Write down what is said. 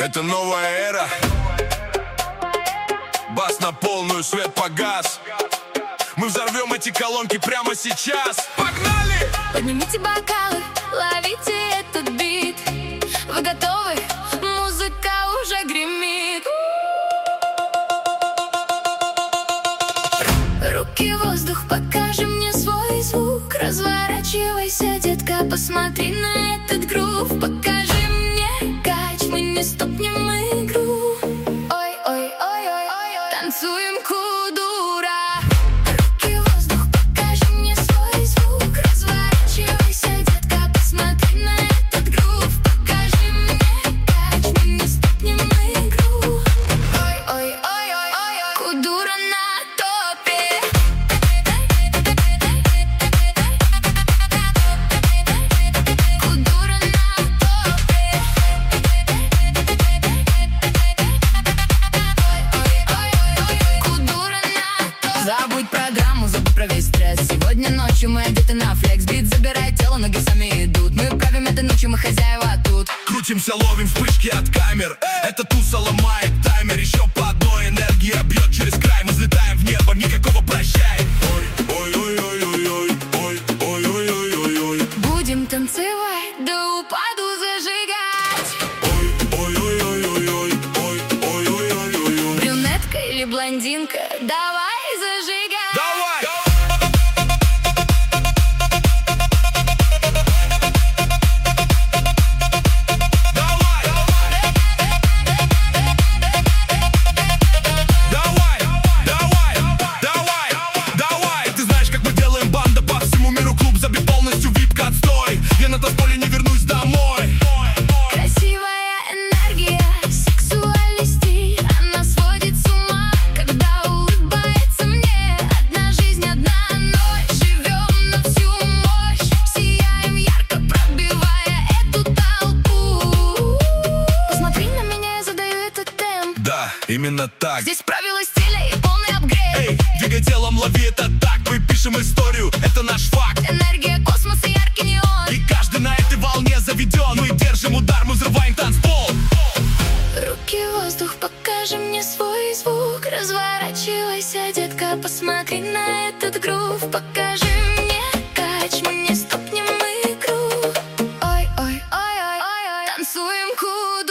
Это новая эра. Бас на полную, свет погас. Мы взорвем эти колонки прямо сейчас. Погнали! Поднимите бокалы, ловите этот бит. Вы готовы? Музыка уже гремит. Руки в воздух, покажи мне свой звук. Разворачивайся, детка, посмотри на этот грув. Покажи мне кач, мы не стопнем игру. Ой-ой-ой-ой-ой, танцуем кудура. Руки в воздух, покажи мне свой звук. Разворачивайся, детка, посмотри на этот грув. Покажи мне кач, мы не стопнем игру. Ой-ой-ой-ой-ой, кудура на топе. Кудура на топе. Ой-ой-ой-ой, кудура на топе. Забудь программу, забудь про весь стресс. Сегодня ночью мы одеты на флекс. Бит забирает тело, ноги сами идут. Мы правим этой ночью, мы хозяева тут. Крутимся, ловим вспышки от камер. Это туса ломает таймер. Еще по одной, энергия бьет через край. Мы взлетаем в небо, никакого прощай. Ой-ой-ой-ой-ой, ой-ой-ой-ой-ой. Будем танцевать до упаду, зажигать. Ой-ой-ой-ой-ой, ой-ой-ой-ой-ой. Брюнетка или блондинка, давай зажигать. Давай! Давай! Давай! Давай! Давай! Давай! Ты знаешь, как мы делаем, банда по всему миру. Клуб забит полностью, випка отстой. Я на танцполе не вернусь домой. Красивая энергия, сексуальный стиль. Она сводит с ума, когда улыбается мне. Одна жизнь, одна ночь. Живем на всю мощь. Сияем ярко, пробивая эту толпу. Посмотри на меня, я задаю этот темп. Да, именно так. Здесь правила стиля и полный апгрейд. Эй, двигай телом, лови это так. Мы пишем историю, это наш факт. Энергия космоса, яркий неон. И каждый на этой волне заведен. Мы держим удар, мы взрываем танцпол. Руки в воздух, покажи мне свой звук. Разворачивайся, детка, посмотри на этот грув. Покажи мне кач, мы не стопнем игру. Ой-ой-ой-ой-ой, танцуем куду.